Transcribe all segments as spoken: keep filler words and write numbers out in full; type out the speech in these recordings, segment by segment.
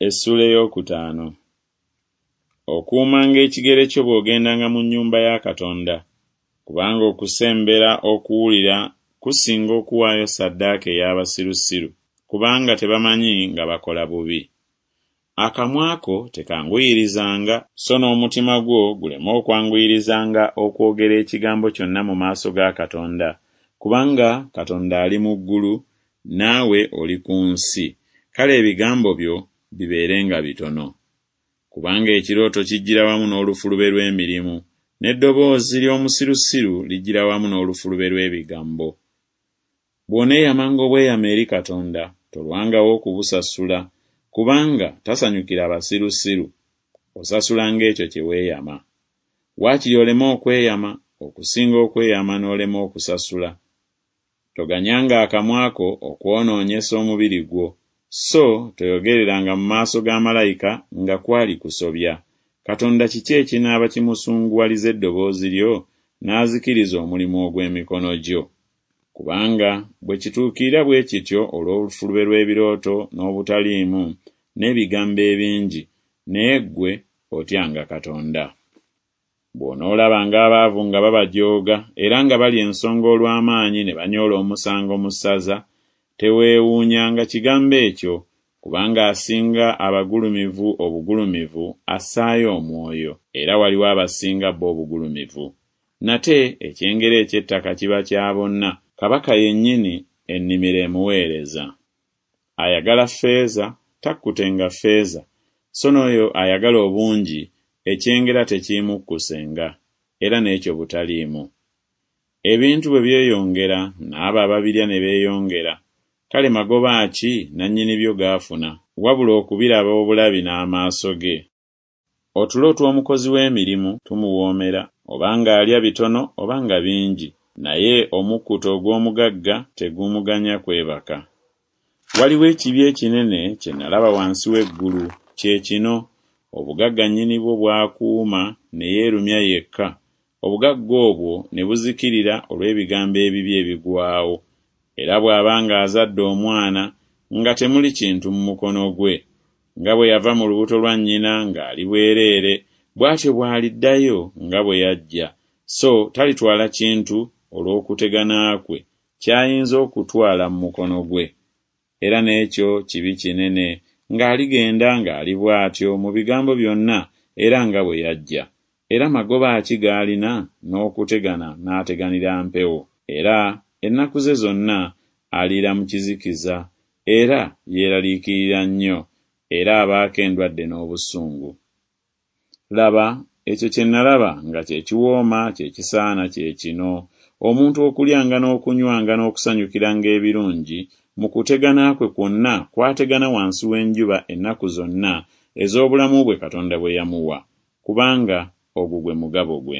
Essula ey'okutaano. Okuumanga ekigere kyo bw'ogendanga mu nnyumba ya Katonda, kubanga okusembera okuwulira kusinga okuwaayo ssaddaaka ey'abasirusiru, kubanga tebamanyi nga bakola bubi. Akamwa ko tekanguyirizanga, so n'omutima gwo guleme okwanguyirizanga okwogera ekigambo kyonna mu maaso ga Katonda, kubanga Katonda ali mu ggulu, naawe oli ku nsi. Kale ebigambo byo bibeerenga bitono. Kubanga ekirooto kijjira wamu n'olufulube lw'emirimu, n'eddoboozi ly'omusirusiru lijjira wamu n'olufulube lw'ebigambo. Bw'oneeyamanga obweyamo eri Katonda, tolwangawo okubusasula, kubanga tasanyukira basirusiru. Osasula ng'ekyo kye weeyama. Waakiri oleme okweyama, okusinga okweyama n'olema okusasula. Toganyanga akamwa ko okwonoonyesa omubiri gwo, so toyogereranga mu maaso ga malayika nga kwali kusobya. Katonda kiki ekinaaba kimusunguwaliza eddoboozi lyo n'azikiriza omulimu ogw'emikono gyo? Kubanga bwe kituukirira bwe kityo olw'olufulube lw'ebirooto n'obutaliimu n'ebigambo ebingi, naye ggwe otyanga Katonda. Bw'onoolabanga abaavu nga babajooga era nga bali ensonga olw'amaanyi ne banyoola omusango mu ssaza, teweewuunyanga kigambo ekyo, kubanga asinga abagulumivu obugulumivu assaayo omwoyo, era waliwo abasinga bo obugulumivu. Nate ekyengera eky'ettaka kiba kya bonna, kabaka yennyini ennimiro emuweereza. Ayagala ffeeza takkutenga ffeeza, so n'oyo ayagala obungi ekyengera tekimukkusenga, era n'ekyo butaliimu. Ebintu bwe byeyongera, n'abo ababirya ne beeyongera, kale magoba ki nannyini byo gaafuna, wabula okubiraba obulabi n'amaaso ge? Otulo tw'omukozi w'emirimu tumuwoomera, obanga alya bitono obanga bingi, naye omukkuto ogw'omugagga tegumuganya kwebaka. Waliwo ekibi ekinene kye nalaba wansi w'eggulu, kye kino: obugagga nnyini bwo bwakuuma ne yeerumya yekka, obugagga obwo ne buzikirira olw'ebigambo ebibi ebigwawo. Era bw'abanga azadde omwana nga temuli kintu mu mukono gwe, nga bwe yava mu lubuto lwa nnyina ng'ali bwereere, bw'atyo bw'aliddayo nga bwe yajja, so talitwala kintu olw'okutegana kwe ky'ayinza okutwala mu mukono gwe. Era n'ekyo kibi kinene ng'aligenda ng'ali bw'atyo mu bigambo byonna era nga bwe yajja. Era magoba ki g'alina n'okutegana n'ateganira mpewo? Era ennaku ze zonna aliira mu kizikiza, era yeeraliikirira nnyo, era abaako endwadde n'obusungu. Laba, ekyo kye nalaba nga kye kiwooma kye kisaana kye kino: omuntu okulyanga n'okunywanga n'okusanyukiranga ebirungi mu kutegana kwe kwonna kwategana wansi w'enjuba ennaku zonna ez'obulamu bwe Katonda bwe yamuwa, kubanga ogwo gwe mugabo gwe.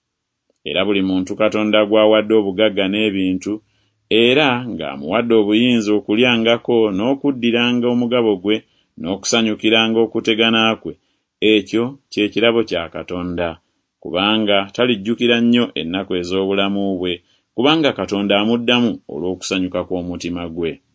Era buli muntu Katonda gw'awadde obugagga n'ebintu, era ng'amuwadde obuyinza okulyangako n'okuddiranga omugabo gwe n'okusanyukiranga okutegana kwe, ekyo kye kirabo kya Katonda, kubanga talijjukira nnyo ennaku ez'obulamu bwe, kubanga Katonda amuddamu olw'okusanyuka kw'omutima gwe.